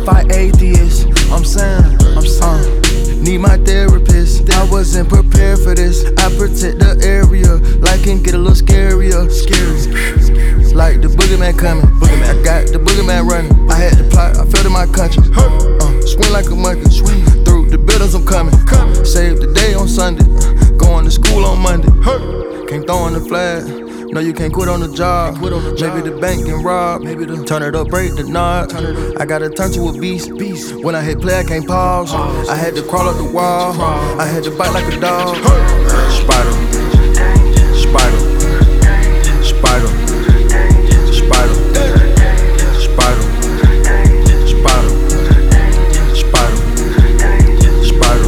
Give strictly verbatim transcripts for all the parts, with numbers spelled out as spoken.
fight atheists. I'm saying, I'm saying. Need my therapist. I wasn't prepared for this. I protect the area, like can get a little scarier. Scary. Like the boogeyman coming. Boogeyman. I got the boogeyman running. I had to plot, I felt in my country. Uh, swing like a monkey. Swing through the buildings, I'm coming. Save the day on Sunday. Going to school on Monday. Can't throw in the flag. No, you can't quit on the job. Quit on the job. Maybe the bank can rob. Maybe the turn it up, break the knob. I gotta turn to a beast. beast. When I hit play, I can't pause. pause. I had to crawl up the wall. I had to bite like a dog. Spider, spider, spider, spider, spider, spider, spider, spider, spider.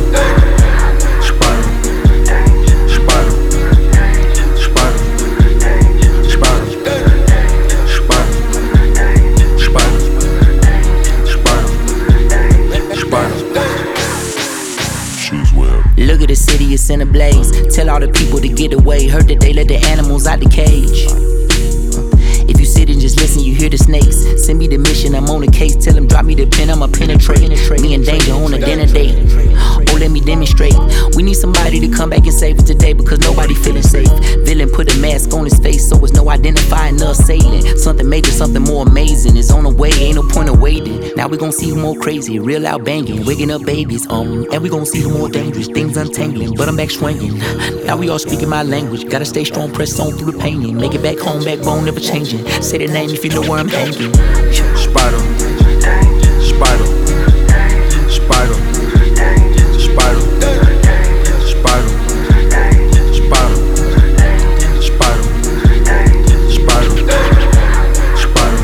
Look at the city, it's in a blaze. Tell all the people to get away. Heard that they let the animals out the cage. If you sit and just listen, you hear the snakes. Send me the mission, I'm on the case. Tell them drop me the pin, I'ma penetrate. Me and danger on a dinner date. Oh, let me demonstrate. We need somebody to come back and save us today, because nobody feeling safe. Villain put a mask on his face, so it's no identifying the assailant. Something major, something more amazing is on the way, ain't no point of waiting. Now we gon' see who more crazy, real out banging, waking up babies, um, and we gon' see who more dangerous, things untangling, but I'm back swinging. Now we all speaking my language, gotta stay strong, press on through the pain, and make it back home, backbone never changing. Say the name if you know where I'm hanging. Spider, spider, spider, spider, spider, spider, spider, spider, spider, spider, spider,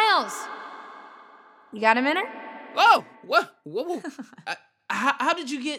You got a minute? Oh, what? Whoa, whoa. I, how, how did you get